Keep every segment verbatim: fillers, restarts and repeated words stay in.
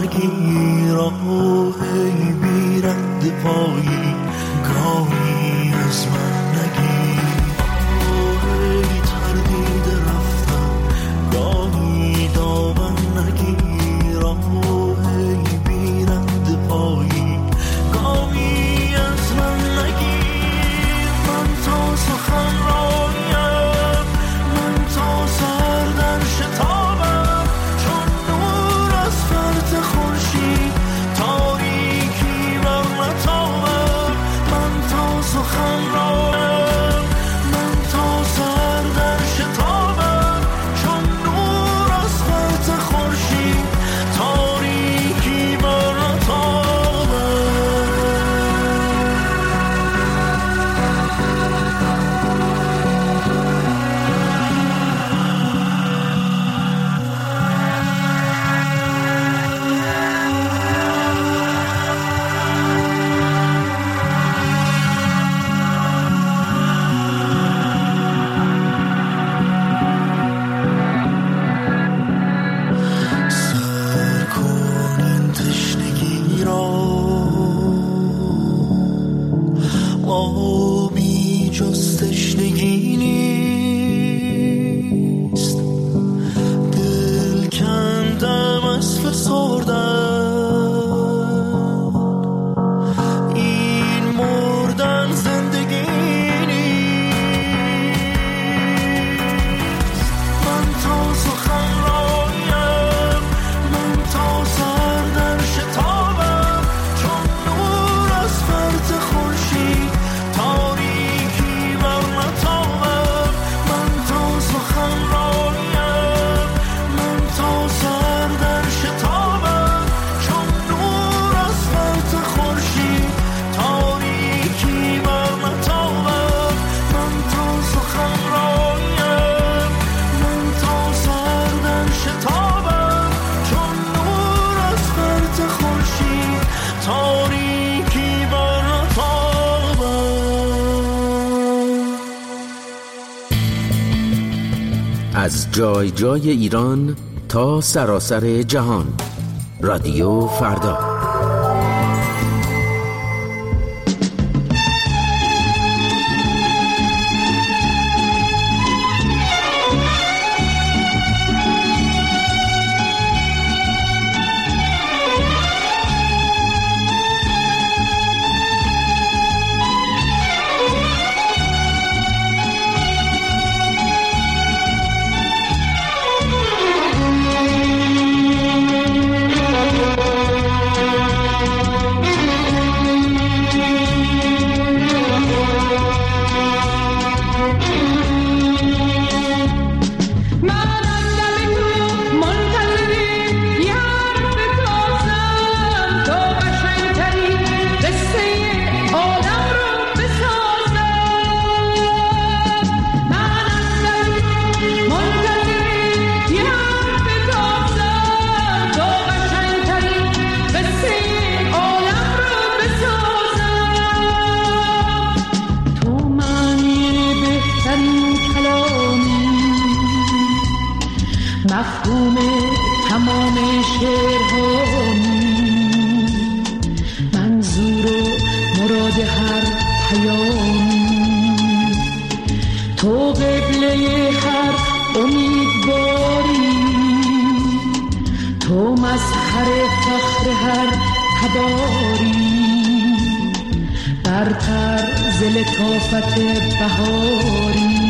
نگیر آه ای بی رد پایی گاهی از من نگیر آه ای تردید رفتم گاهی دامن نگیر آه ای بی رد پایی گاهی از من نگیر من تا سخن رایم من تا سر در شتابم چون نور از فرط خورشید تاریکی بر نتابم من تا سخن رایم من تا سر در شتابم چون نور از فرط خورشید تاریکی بر نتابم سر کن این تشنگی را آبی جز تشنگی نیست دل کندم از فسردن این مردن زندگی نیست من تا سخن رایم من تا سر در شتابم چون نور از فرط خورشید تاریکی بر نتابم من تا سخن رایم من تا سر در شتابم چون نور از فرط خورشید تاریکی بر نتابم من تا سخن رایم من تا سر در شتابم چون نور از فرط خورشید تاریکی بر نتابم از جای جای ایران تا سراسر جهان رادیو فردا. مفهوم تمام شعرهایی منظور و مراد هر پیامی تو قبله هر امیدواری تو مظهر فخر هر تباری برتر ز لطافت بهاری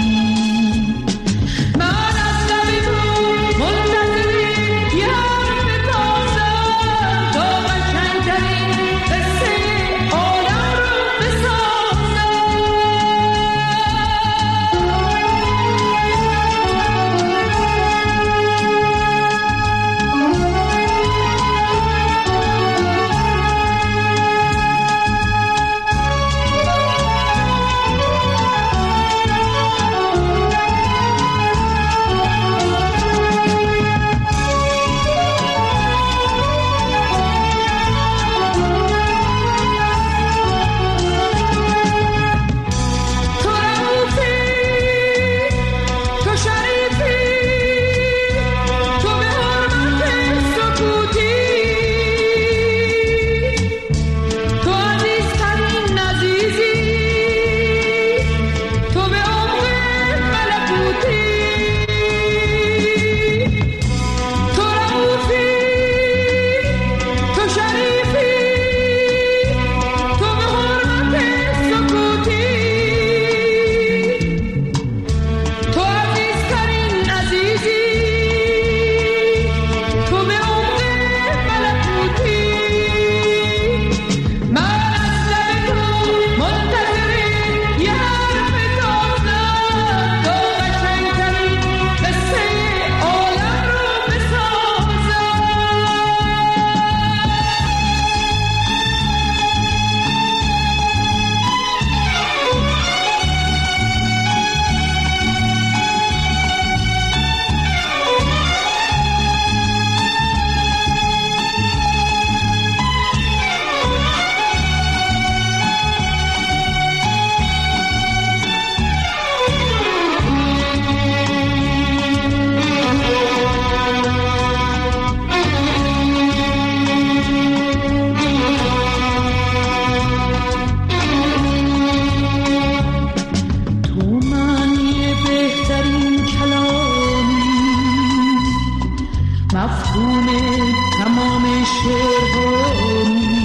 مفهوم تمام شعرهایی،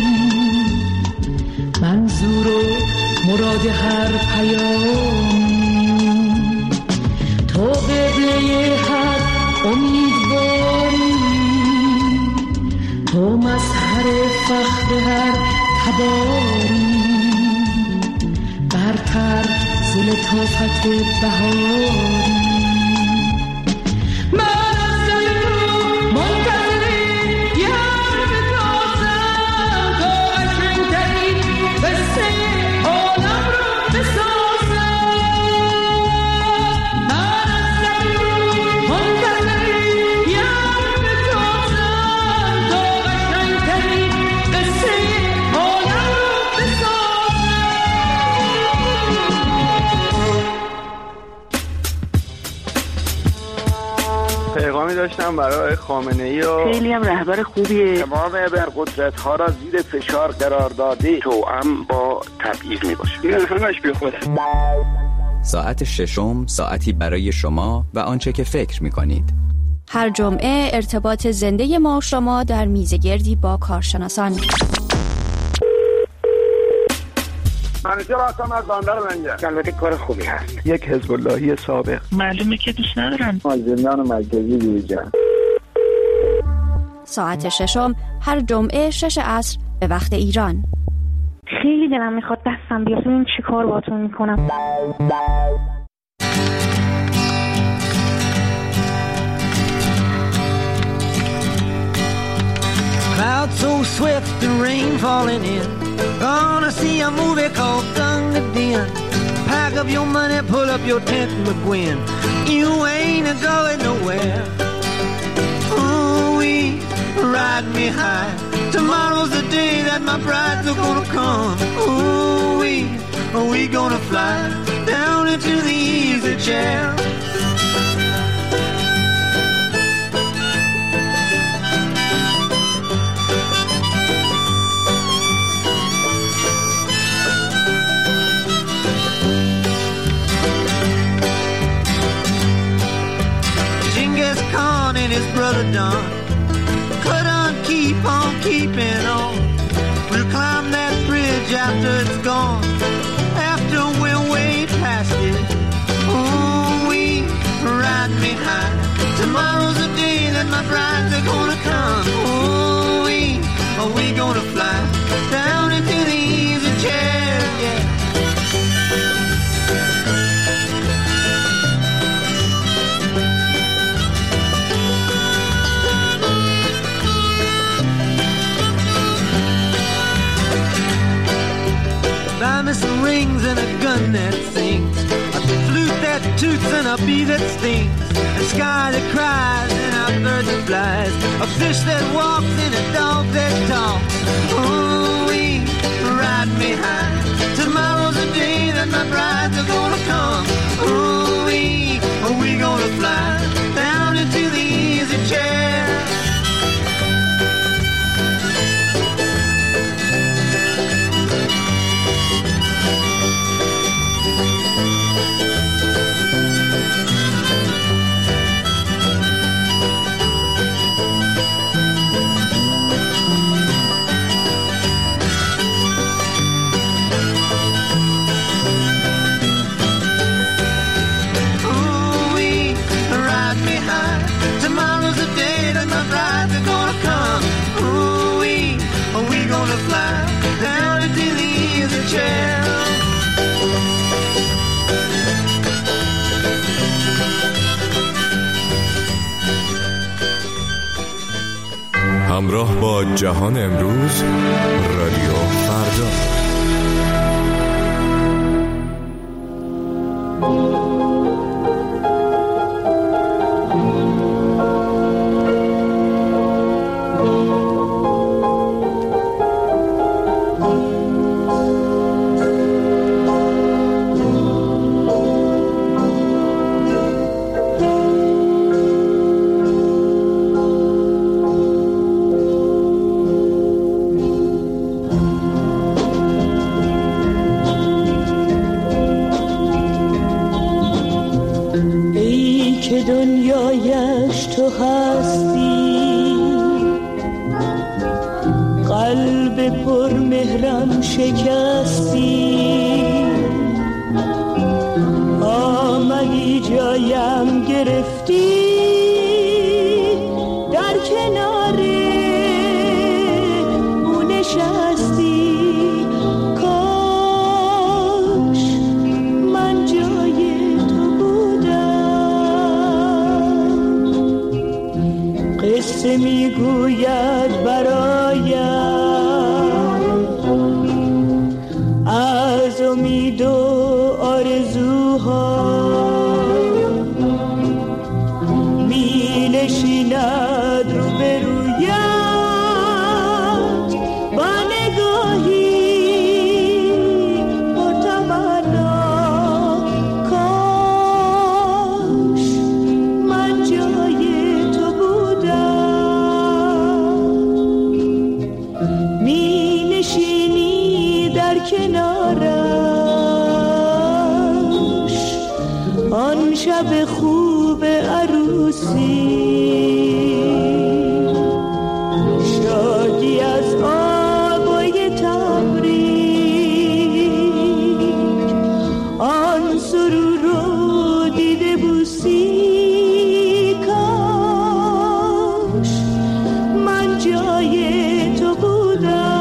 منظور و مراد هر پیامی، تو قبله هر امیدواری، تو مظهر فخر هر تباری، برتر ز لطافت بهاری. پیغامی داشتم برای خامنه‌ای و خیلی هم رهبر خوبیه. تمام ابرقدرت‌ها را زیر فشار قرار داده، توأم با تبعیض میباشه. این همش بی خوده. ساعت ششم، ساعتی برای شما و آنچه که فکر می‌کنید. هر جمعه ارتباط زنده ما شما در میزگردی با کارشناسان. منیجر هستم از بندر منجر. البته کار خوبی هست. یک حزب اللهی سابق. معلومه که دوست ندارم. از زندان مرکزی بیرون. ساعت ششم هر جمعه شش عصر به وقت ایران. خیلی دلم میخواد دستم بیاد. ببین چه کار باهاتون میکنم. Clouds so swift and rain falling in. Gonna see a movie called Gunga Din. Pack up your money, pull up your tent, McGuinn. You ain't going nowhere. Ooh-wee, ride me high. Tomorrow's the day that my brides are gonna come. Ooh-wee, are we gonna fly down into the easy chair? Khan and his brother Don could on keep on keeping on. We'll climb that bridge after it's gone, after we're way past it. Ooh, we ride me high. Tomorrow's the day that my brides are gonna come. Ooh, we are we gonna fly down into the easy chair? Yeah. Buy me some rings and a gun that sings, a flute that toots and a bee that stings, a sky that cries and a bird that flies, a fish that walks and a dog that talks. Oh, we ride me high. Tomorrow's the day that my brides are gonna come. Oh, we are we gonna fly down into the easy chair? همراه با جهان امروز، رادیو فردا. دنیایش تو هستی، پر مهرم شکستی، آمدی جایم گرفتی، در کنار او نشستی. کاش من جای تو بودم. قصه میگوید برایم از امید و آرزوها، می نشیند روبرویت با نگاهی پرتمنا. کاش من جای تو بودم. می نشینی در کنارش آن شب خوب عروسی، شادی از آبای تبریک، آن سرور رو دیده بوسی. کاش من جای تو بودم.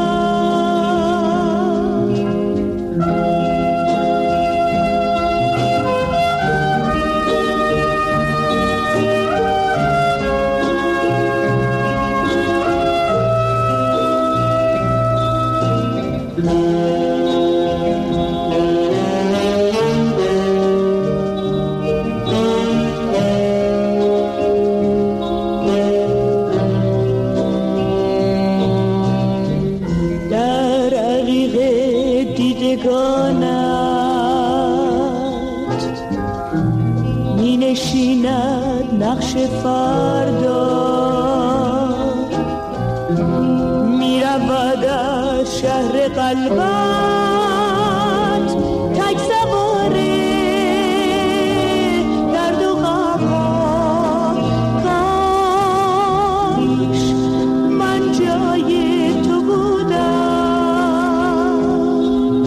در عقیق دیدگانت می نشیند نقش فردا، می رود از شهر قلبت تک سواره در دو غمها. کاش من جای تو بودم.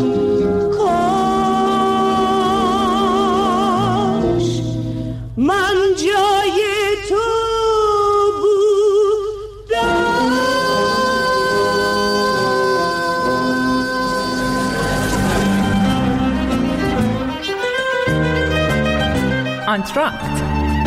کاش من جای تو آنتراکت.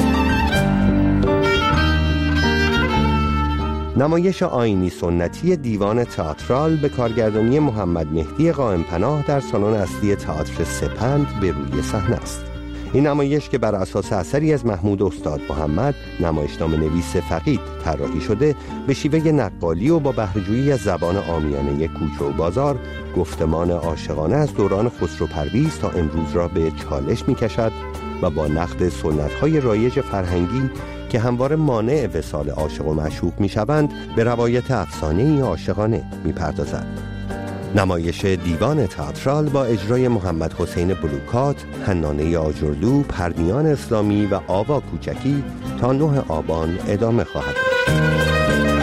نمایش آیینی سنتی دیوان تئاترال به کارگردانی محمد مهدی قائم پناه در سالن اصلی تئاتر سپند به روی صحنه است. این نمایش که بر اساس اثری از محمود استاد محمد نمایشنامه نویس فقید طراحی شده، به شیوه نقالی و با بهره‌جویی از زبان عامیانه کوچه و بازار گفتمان عاشقانه از دوران خسرو پرویز تا امروز را به چالش می‌کشد و با نقد سنت‌های رایج فرهنگی که همواره مانع وصال عاشق و معشوق می‌شوند به روایت افسانه‌ای عاشقانه می‌پردازد. نمایش دیوان تئاترال با اجرای محمد حسین بلوکات، حنانه آجرلو، پرنیان اسلامی و آوا کوچکی تا نه آبان ادامه خواهد داشت.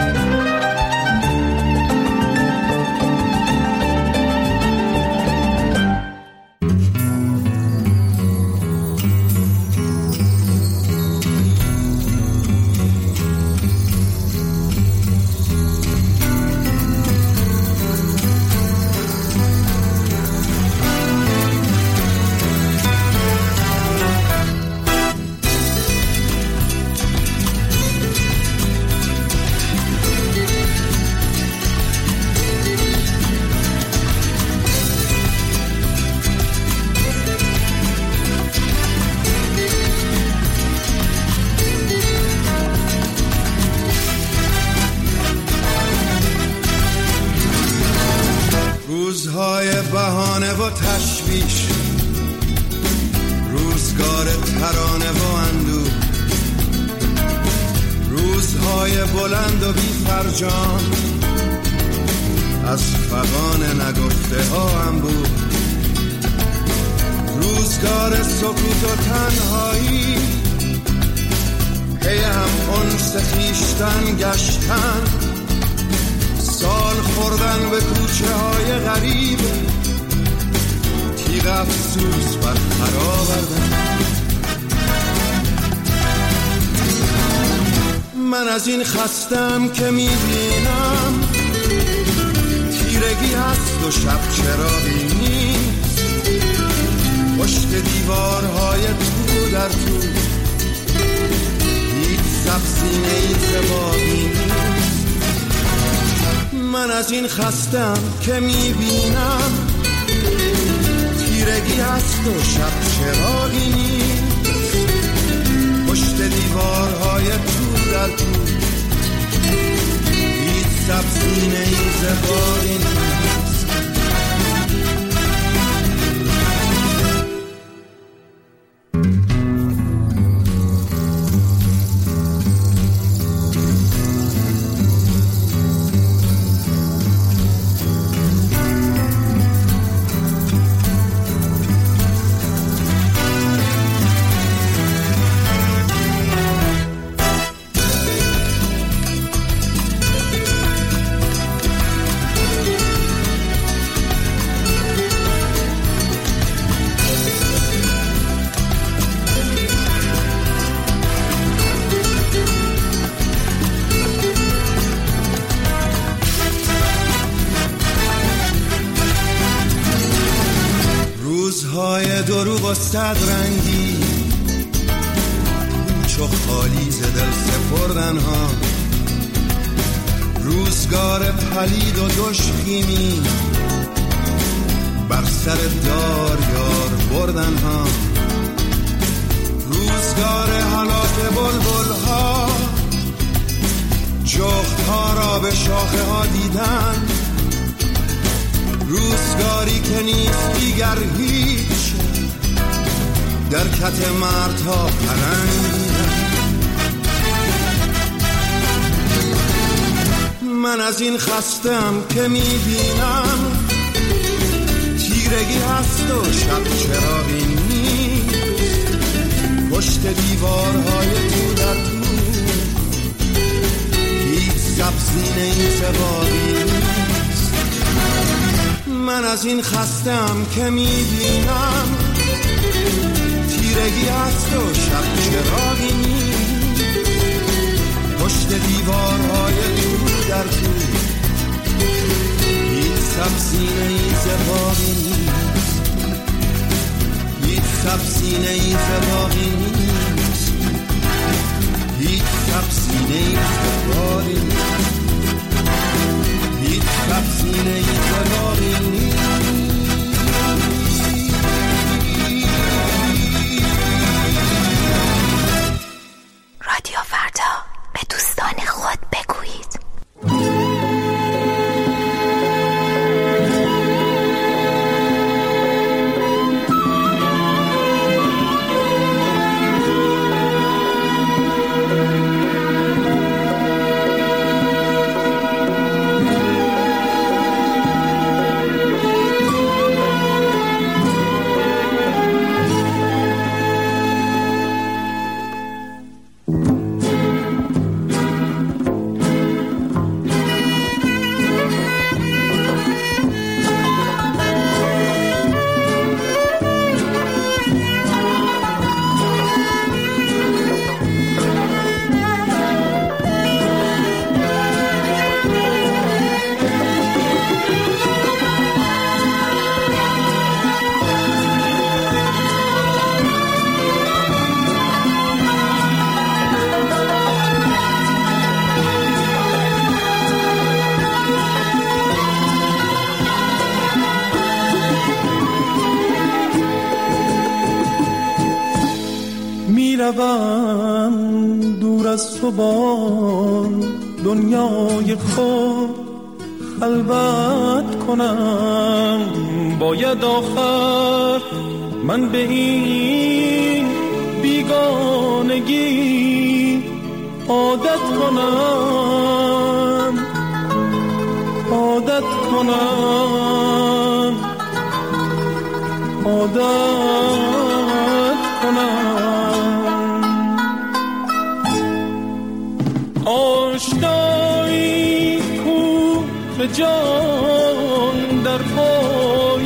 روزهای بهانه و تشویش، روزگار ترانه و اندوه، روزهای بلند و بی فرجام، از فغان نگفته ها هم بود، روزگار سکوت و تنهایی، پی هم انس خویشتن گشتن، سال خوردن به کوچه های غریب، تیغ افسوس بر خر آوردن. من از این خستم که میبینم تیرگی هست و شب چراغی نیست، پشت دیوارهای تو در تو هیچ سبزی نیست باقی نیست. من از این خستم که میبینم تیرگی هست و شب چراغی نیست، پشت دیوارهای تو در تو هیچ سبزی نیست باقی نیست. دروغ و صد رنگی چو خالی ز دل سپردن ها، روزگار پلید و دشخیمی بر سر دار یار بردن ها، روزگار هلاک بلبل ها جغد ها را به شاخه ها دیدن، روزگاری که نیست دیگر هیچ در کت مردها پرنگیدن. من از این خستم که میبینم تیرگی هست و شب چراغی نیست، پشت دیوارهای تو در تو هیچ سبزی نیست باقی نیست. من از این خستم که میبینم تیرگی هست و شب چراغی نیست، پشت دیوارهای تو در تو هیچ سبزی نیست باقی نیست، هیچ سبزی نیست باقی نیست، هیچ سبزی نیست باقی نیست، هیچ سبزی نیست باقی نیست. رادیو فردا، به دوستان خود بگویید. میروم دور از تو با دنیای خود خلوت کنم، باید آخر من به این بیگانگی عادت کنم، عادت کنم، عادت کنم. آشنایی کو جان در پای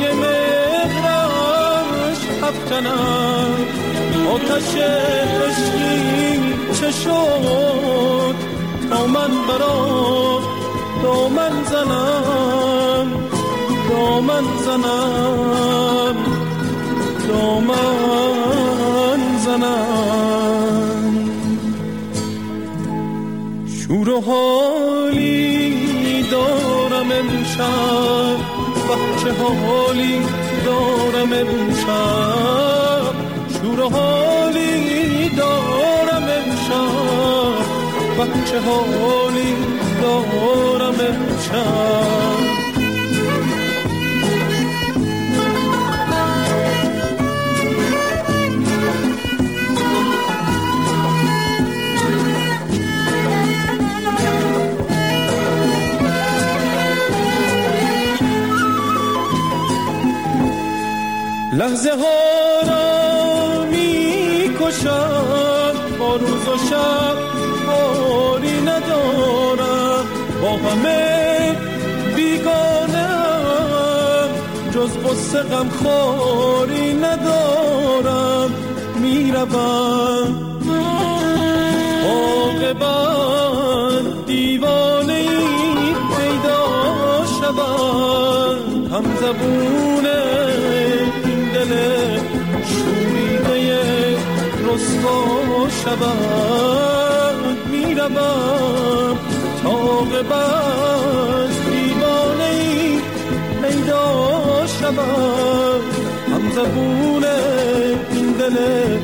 مهرش افکنم. آتش عشقی چه شد تا من برا دامن زنم، دامن زنم، دامن زنم. شور و حالی دارم امشب، بچه حالی دارم امشب. شور و حالی دارم امشب، بچه حالی دارم امشب. لحظه ها را می کشم، با روز و شب کاری ندارم. با همه بیگانم، جز غصه غم خواری ندارم. می روم عاقبت دیوانه ای پیدا شود، هم زبونه شوریده رسوا شود. می روم تا عاقبت دیوانه ای پیدا شود، هم زبون این دل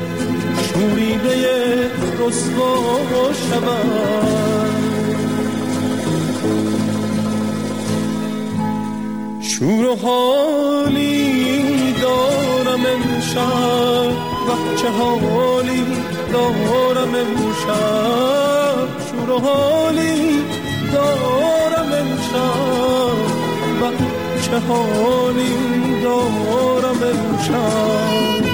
شوریده رسوا شود. شور و حالی دارم امشب، بچه حالی دارم امشب. شور و حالی دارم امشب، بچه حالی دارم امشب.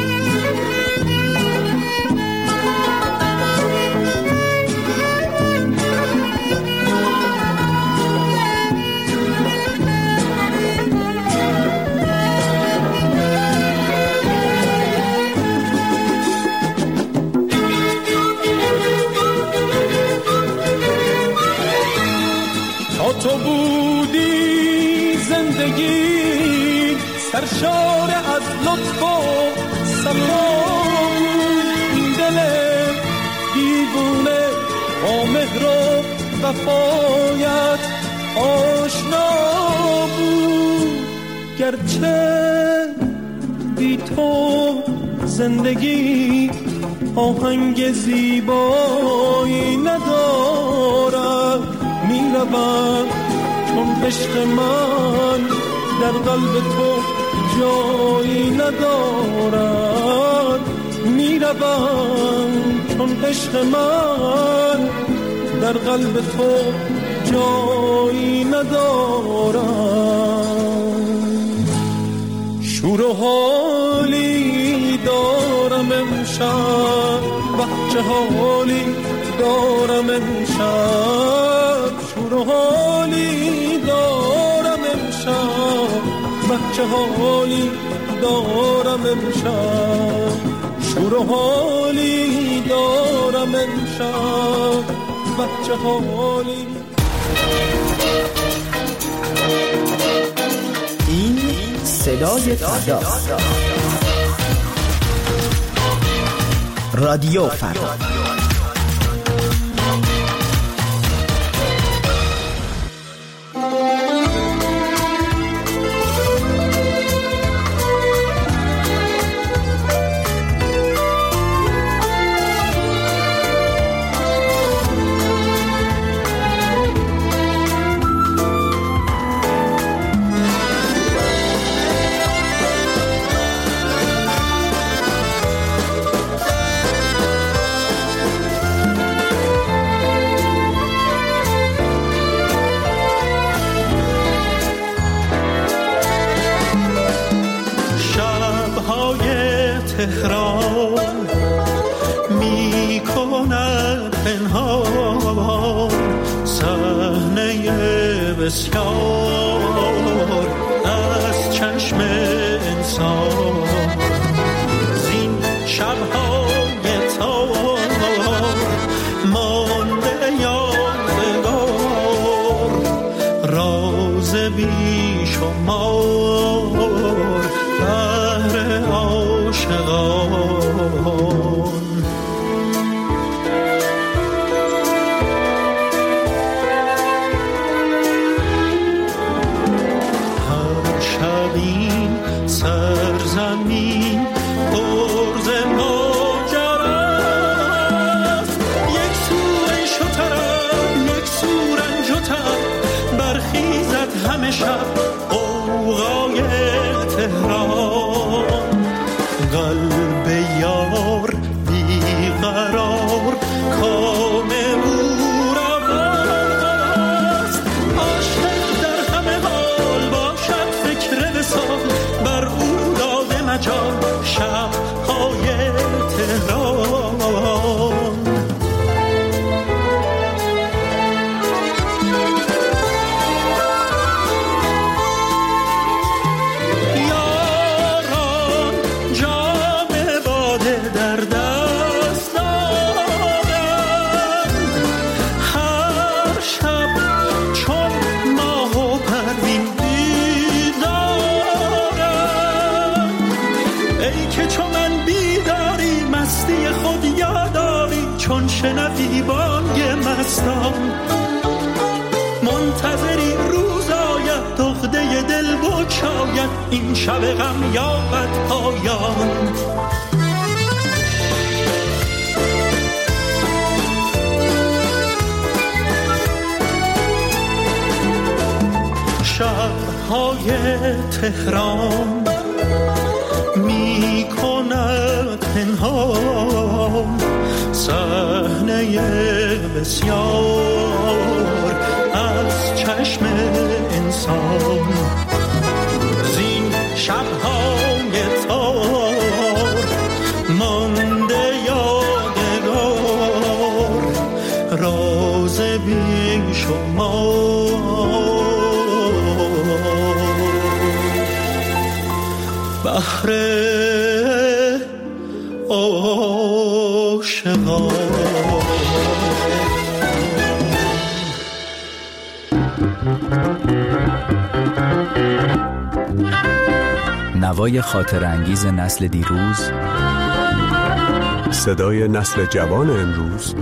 تو بودی زندگی سرشار از لطف و صفا، این دل دیوونه با مهر و وفایت آشنا بود. گرچه بی تو زندگی آهنگ زیبایی ندارد. می روم چون عشق من در قلب تو جایی ندارد. می روم چون عشق من در قلب تو جایی ندارد. شور و حالی دارم امشب، بچه حالی دارم امشب. شور و حالی دارم امشب، بچه حالی دارم امشب. شور و حالی دارم امشب، بچه حالی. این صدای فرداست. رادیو فردا. تهران می کند پنهان صحنه بسیار از چشم انسان زین شب‌های تار مانده یادگار راز بی شمار بهر عاشقان. سرزمین پرز ماجراست، یک سو عیش و طرب یک سو رنج و تب، برخیزد همه شب غوغای تهران. قلب یار بیقرار کام او رواست، عاشق در همه حال باشد فکر وصال، بر او داده مجال شب‌های تهران. یاران جام باده در دست دارند، هر شب چون ماه و پروین ای که چون من بیداری مستی خود یاداری، چون شنوی بانگ مستان منتظری روز آید دغده دل بگشاید، این شب غم یابد پایان. شب‌های تهران می کند پنهان صحنه بسیار از چشم انسان زین شب‌های تار مانده یادگار راز بی شمار بحر عاشقان. نوای خاطر انگیز نسل دیروز، صدای نسل جوان امروز،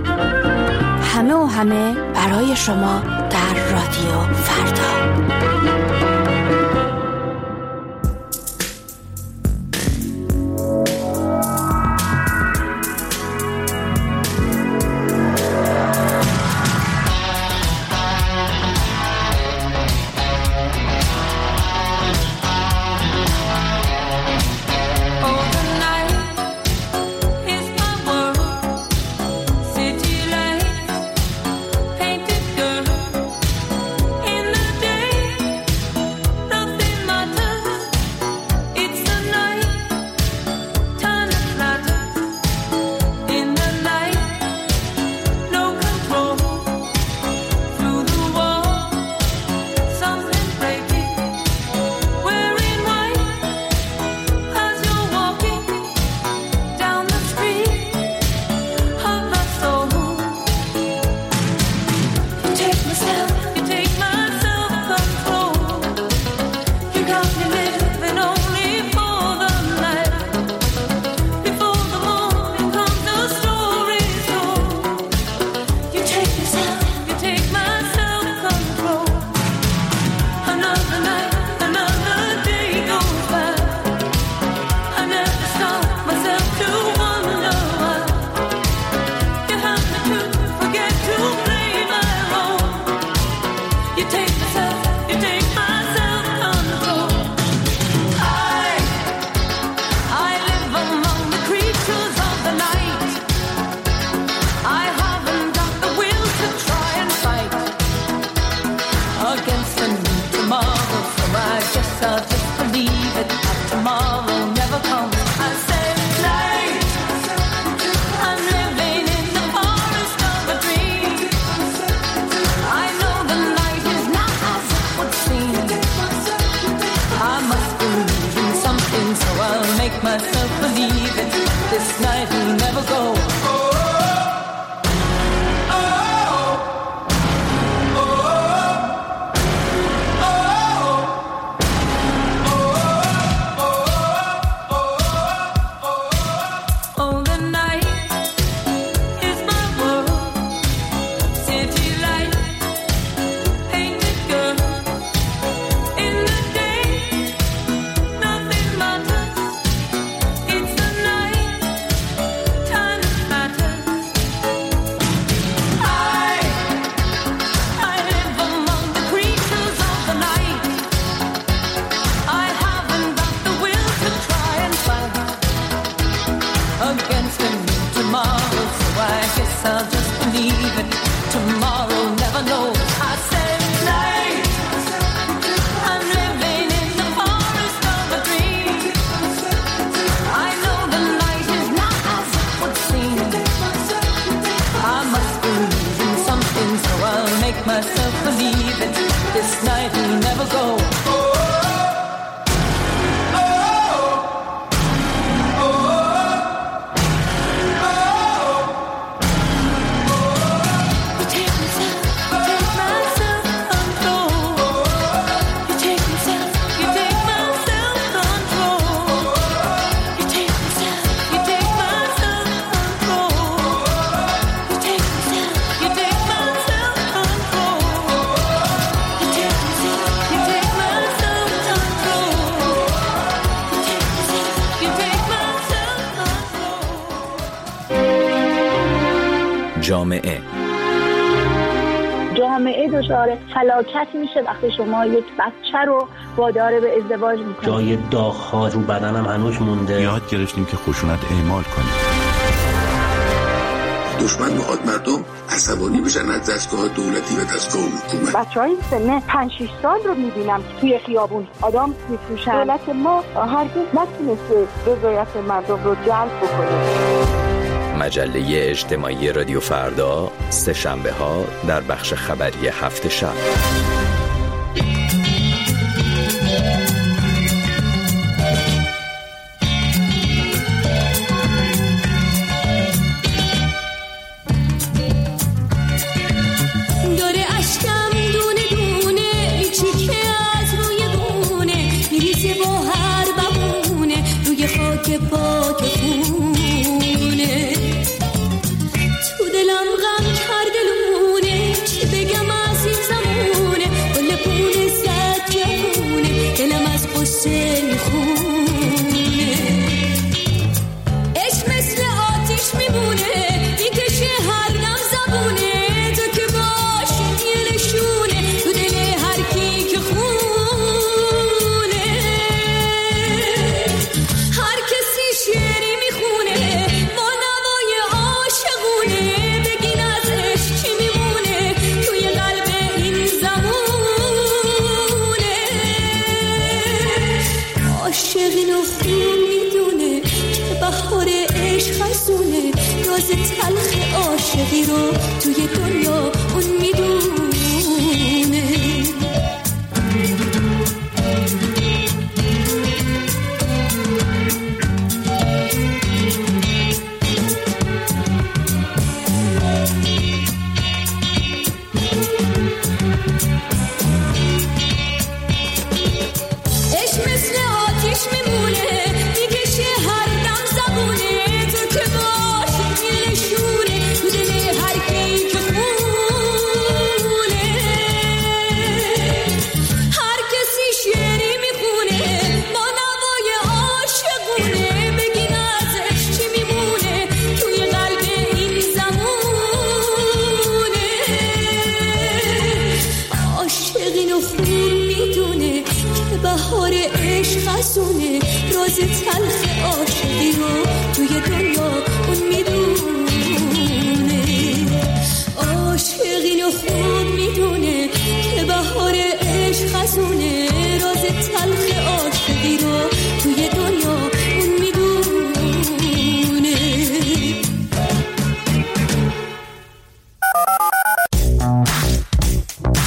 همه و همه برای شما در رادیو فردا. I know the night is not as myself believe it. This night will never go. Myself believe it. This night will never go. جامعه جامعه دچار فلاکت میشه وقتی شما یک بچه رو وادار به ازدواج میکنید. جای داغ‌ها رو بدنم هنوز مونده. یاد گرفتیم که خشونت اعمال کنیم. دشمن میخواد مردم عصبانی بشن از دستگاه دولتی و دستگاه حکومت. بچهای سن پنج شش سال رو میبینم که توی خیابون آدم میفروشن. دولت ما هرگز نتونسته رضایت مردم رو جلب بکنه. مجله اجتماعی رادیو فردا سه شنبه ها در بخش خبری هفت شب. تلخ عاشقی رو توی دنیا اون میدونه. راز تلخ عاشقی رو توی دنیا اون میدونه. عاشق اینو خوب میدونه که بهار عشق خزونه. راز تلخ عاشقی رو توی دنیا اون میدونه.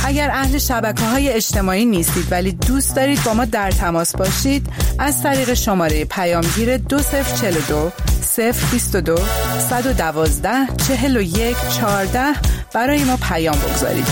اگر اهل شبکه‌های اجتماعی نیستید ولی دوست دارید با ما در تماس باشید، از طریق شماره پیامگیر دو صفر چهل و دو صفر بیست و دو صد و دوازده چهل و یک چهارده برای ما پیام بگذارید.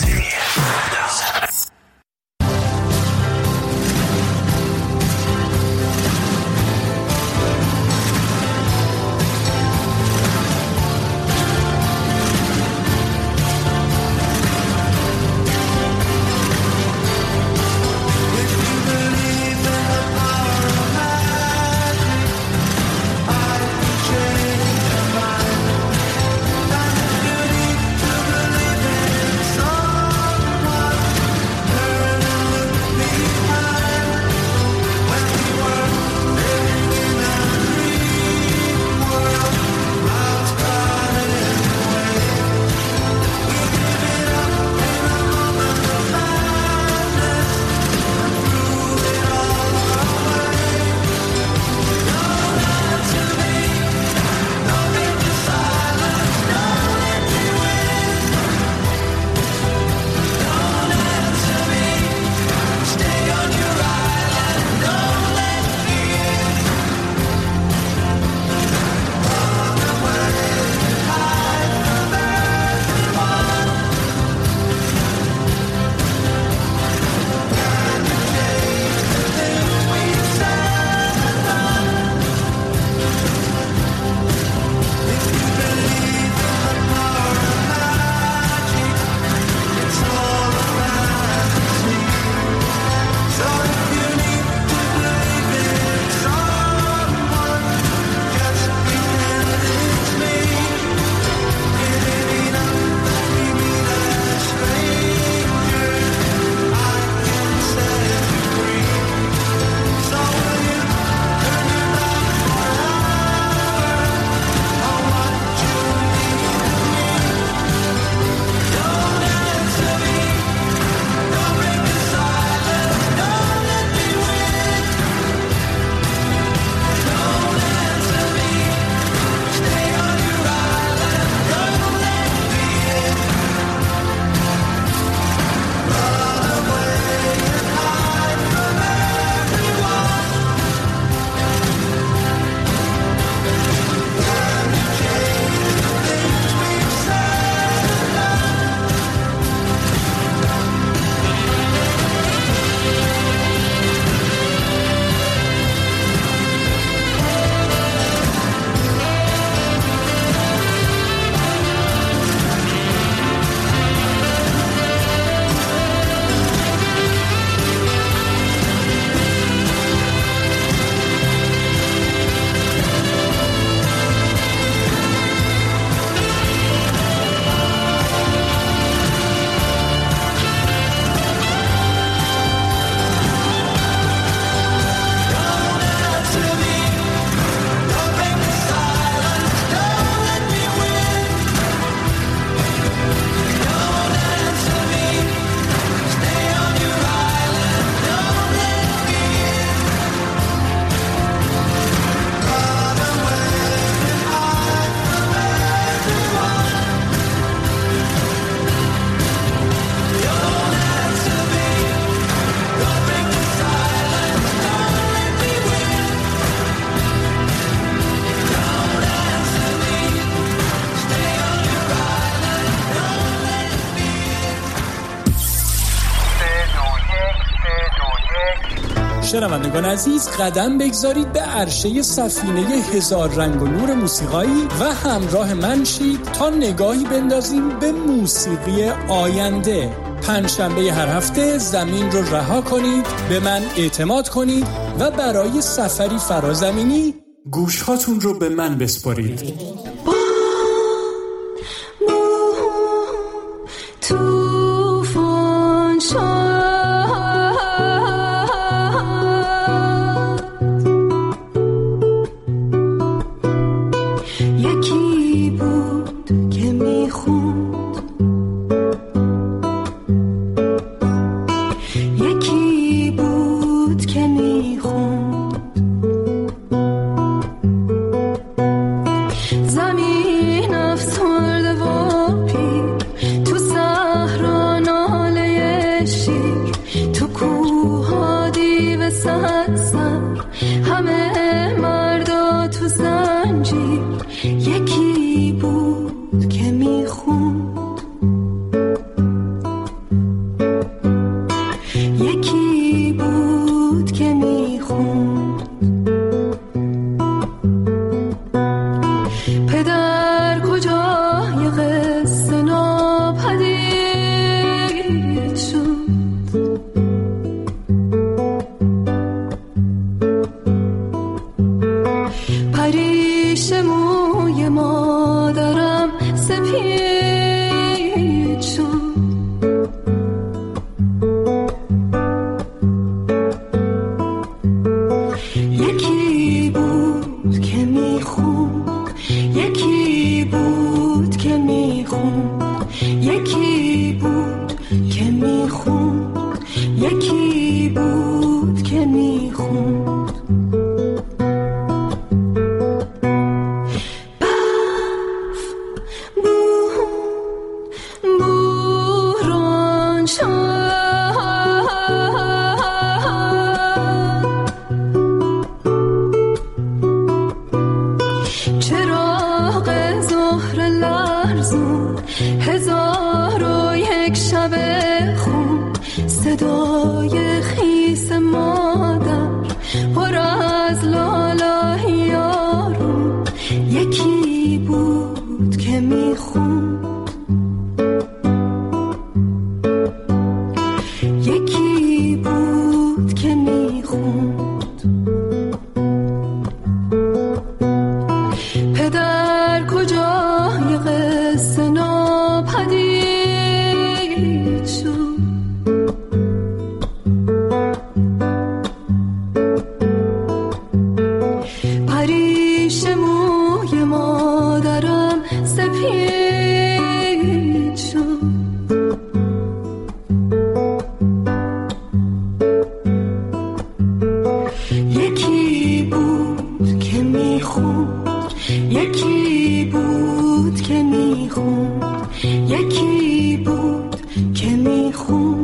شنوندگان عزیز، قدم بگذارید به عرشه سفینه هزار رنگ و نور موسیقایی و همراه من شید تا نگاهی بندازیم به موسیقی آینده. پنجشنبه هر هفته زمین رو رها کنید، به من اعتماد کنید و برای سفری فرازمینی گوشهاتون رو به من بسپارید. زمین شیر تو کوها دیو صد سر همه مردا تو زنجیر یکی بود که میخوند یکی بود که میخوند پدر کجای قصه ناپدید شد پریش موی مادرم سپید شد یکی بود که میخوند یکی بود که میخوند یکی بود که میخوند یکی بود که میخوند برف بود بوران شد چراغ ظهر لرزون هزار و یک شب خون صدای خیس مادر پر از لالای یارون یکی بود که میخوند یکی بود که میخوند پدر کجای قصه ناپدید شد پریش موی مادرم سپید شد یکی بود که میخوند یکی بود که میخوند یکی بود که میخوند